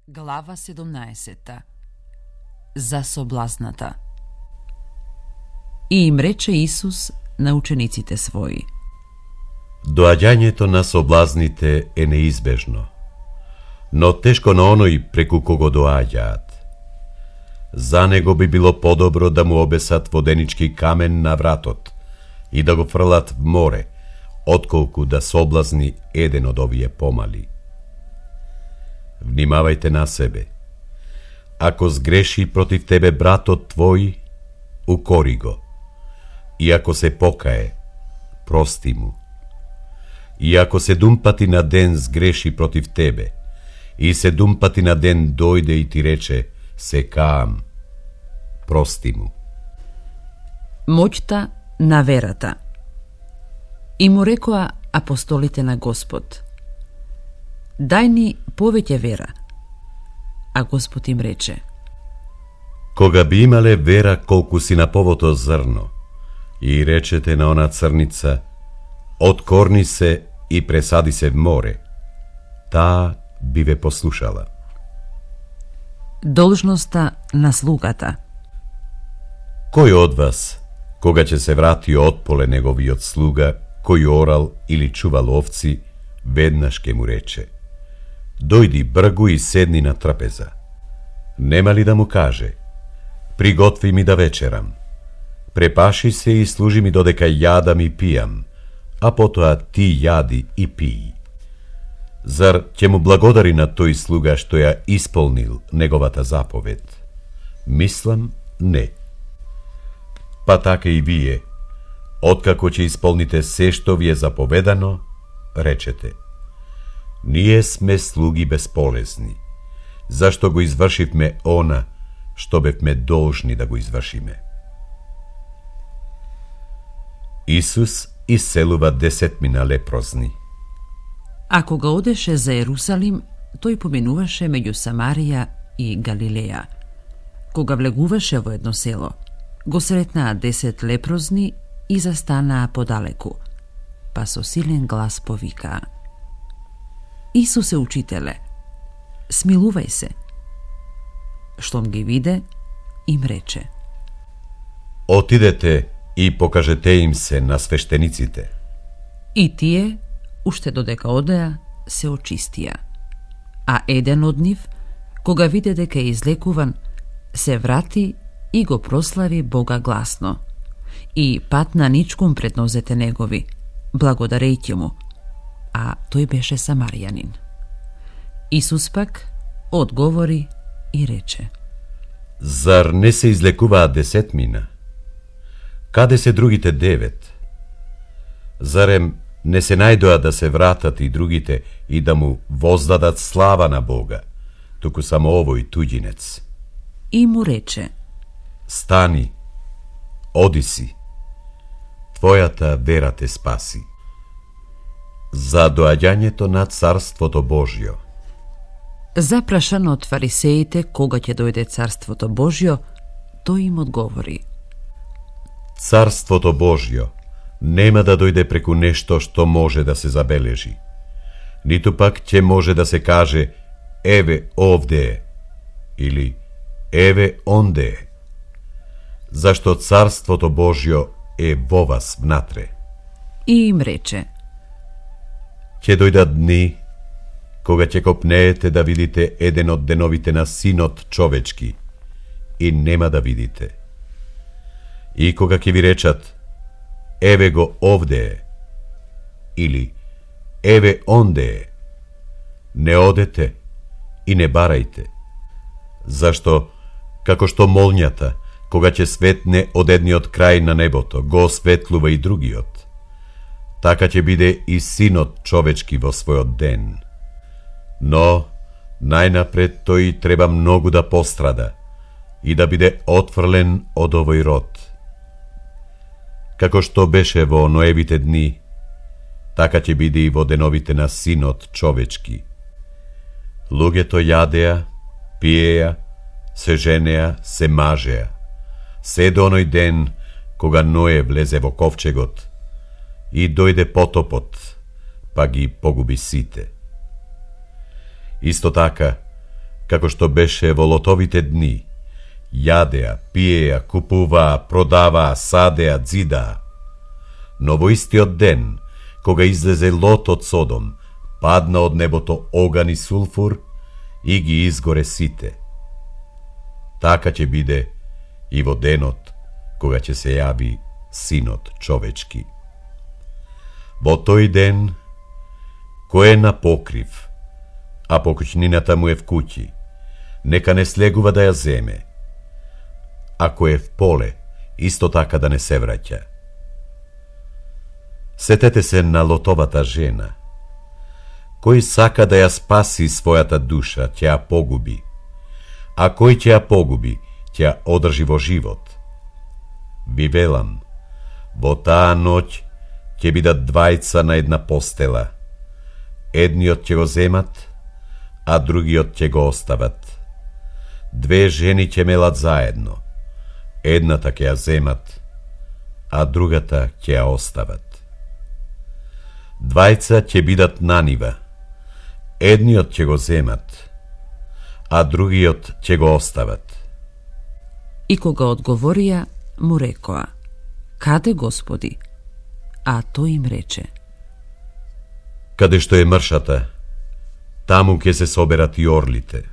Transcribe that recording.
Глава 17. За соблазната. И им рече Исус на учениците своји: Доаѓањето на соблазните е неизбежно, но тешко на оној преку кого доаѓаат. За него би било подобро да му обесат воденички камен на вратот и да го фрлат в море, отколку да соблазни еден од овие помали. Внимавајте на себе. Ако сгреши против тебе братот твој, укори го. И ако се покае, прости му. И ако 7 пати на ден сгреши против тебе, и 7 пати на ден дојде и ти рече: се каам, прости му. Моќта на верата. И му рекоа апостолите на Господ: дај ни повеќе вера. А Господ им рече: Кога би имале вера колку си на повото зрно, и речете на она црница: откорни се и пресади се в море, таа би ве послушала. Должноста на слугата. Кој од вас, кога ќе се врати отполе неговиот слуга, кој орал или чувал овци, веднаш ке му рече: дојди бргу и седни на трапеза? Нема ли да му каже: приготви ми да вечерам, препаши се и служи ми додека јадам и пијам, а потоа ти јади и пии? Зар ќе му благодари на тој слуга што ја исполнил неговата заповед? Мислам, не. Па така и вие, откако ќе исполните се што ви е заповедано, речете: ние сме слуги безполезни, зашто го извршивме она што бевме должни да го извршиме. Исус исцелува 10 лепрозни. А кога одеше за Ерусалим, тој поминуваше меѓу Самарија и Галилеја. Кога влегуваше во едно село, го сретнаа 10 лепрозни и застанаа подалеку, па со силен глас повикаа: Исусе, учителе, смилувај се. Штом ги виде, им рече: отидете и покажете им се на свештениците. И тие, уште додека одеа, се очистија. А еден од нив, кога виде дека е излекуван, се врати и го прослави Бога гласно, и патна ничком пред нозете негови, благодарејќи му, а тој беше самаријанин. Исус пак одговори и рече: зар не се излекуваат 10? Каде се другите 9? Зарем не се најдоа да се вратат и другите и да му воздадат слава на Бога, туку само овој туѓинец? И му рече: стани, оди си, твојата вера те спаси. За доаѓањето на Царството Божјо. Запрашан од фарисеите кога ќе дојде Царството Божјо, тој им одговори: Царството Божјо нема да дојде преку нешто што може да се забележи, ниту пак ќе може да се каже: еве овде е, или еве онде е, зашто Царството Божјо е во вас внатре. И им рече: ќе дојдат дни кога ќе копнеете да видите еден од деновите на Синот човечки и нема да видите. И кога ќе ви речат: еве го овде е, или еве онде е, не одете и не барајте, зашто како што молњата, кога ќе светне од едниот крај на небото, го осветлува и другиот, така ќе биде и Синот човечки во својот ден. Но најнапред тој треба многу да пострада и да биде отфрлен од овој род. Како што беше во Ноевите дни, така ќе биде и во деновите на Синот човечки. Луѓето јадеа, пиеа, се женеа, се мажеа, се до оној ден кога Ное влезе во ковчегот и дојде потопот, па ги погуби сите. Исто така, како што беше во лотовите дни. Јадеа, пиеа, купуваа, продаваа, садеа, дзидаа. Но во истиот ден, кога излезе Лот од Содом, падна од небото оган и сулфур и ги изгоре сите. Така ќе биде и во денот, кога ќе се јави Синот човечки. Во тој ден, кој е на покрив, а покуќнината му е в куќи, нека не слегува да ја земе. Ако е в поле, исто така да не се враќа. Сетете се на Лотовата жена. Кој сака да ја спаси својата душа, ќе ја погуби, а кој ќе ја погуби, ќе ја одржи во живот. Ви велам, во таа ноќ ќе бидат двајца на една постела. Едниот ќе го земат, а другиот ќе го остават. Две жени ќе мелат заедно. Едната ќе ја земат, а другата ќе ја остават. Двајца ќе бидат на нива. Едниот ќе го земат, а другиот ќе го остават. И кога одговорија, му рекоа: Каде, Господи? А тој им рече: Каде што е мршата, таму ќе се соберат и орлите.